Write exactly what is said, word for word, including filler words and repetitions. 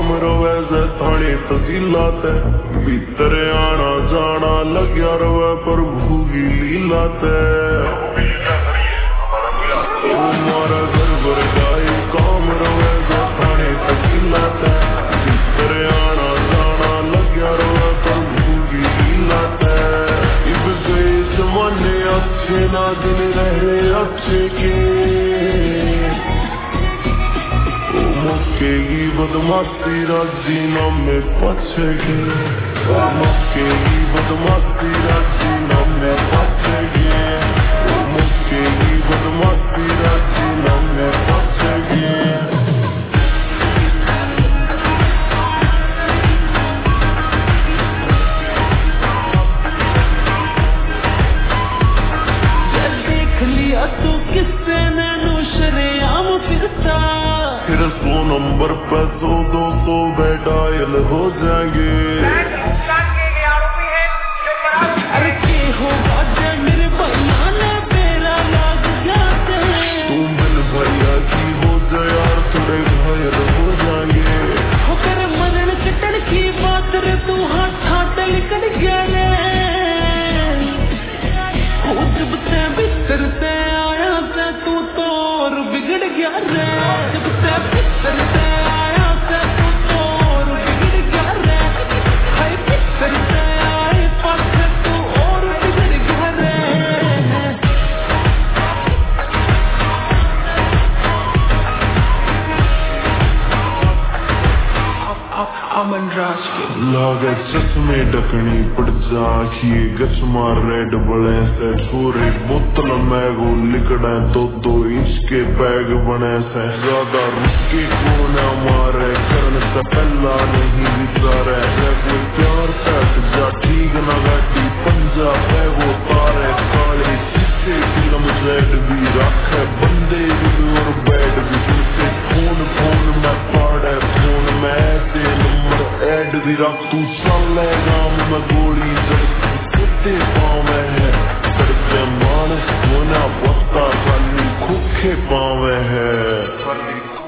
काम रोवे से थाने तसीला ते भीतर आना जाना लग्या रोवे पर भूगी लीला ते मारा घर भर गाई काम रोवे से थाने तसीला ते भीतर आना जाना लग्या रोवे पर भूगी लीला ते इब गए जमाने अच्छे ना दिन रहे अच्छे के मुक्केगी बदमाशी राजी नाम में पछेगी मुक्केगी बदमाशी राजी नाम में पछेगी मुक्केगी बदमाशी राजी नाम में पछेगी देख लिया तू किससे नैनो शरेआम फिरता फिर सौ नंबर पे सौ दो सौ डायल हो जाएंगे अरे के होगा जय मेरे भैया ने मेरा लाग जाते तुम बिन भैया की हो जाए यार थोड़े घायल हो जाएंगे हो कर मरण कटन की बात रे तू हाथ हाथ लिकड़ गया रे हो जब से बिस्तर से आया से तू तो और बिगड़ गया रे जब से बिस्तर से आया से तू तो और बिगड़ गया रे हाय बिस्तर से आए पास तू और बिगड़ गया रे अमन राज के लागे चश्मे डकनी पड़ जाखिए गच मार रेड बड़े से छोरे बोतल मैगो लिकड़े दो दो इंच के बैग बने से ज्यादा रुके को न मारे करन से पहला नहीं विचारे कोई प्यार तक जा ठीक न गाटी पंजा पे वो तारे काले शीशे फिल्म जेड भी रखे बंदे भी और बैड भी से फोन फोन में पड़े फोन में ऐसे नंबर ऐड भी रख तू चलेगा मैं गोली जब कुत्ते पाँव में है करते मानस होना पत्ता खाली खुखे पाँव में है।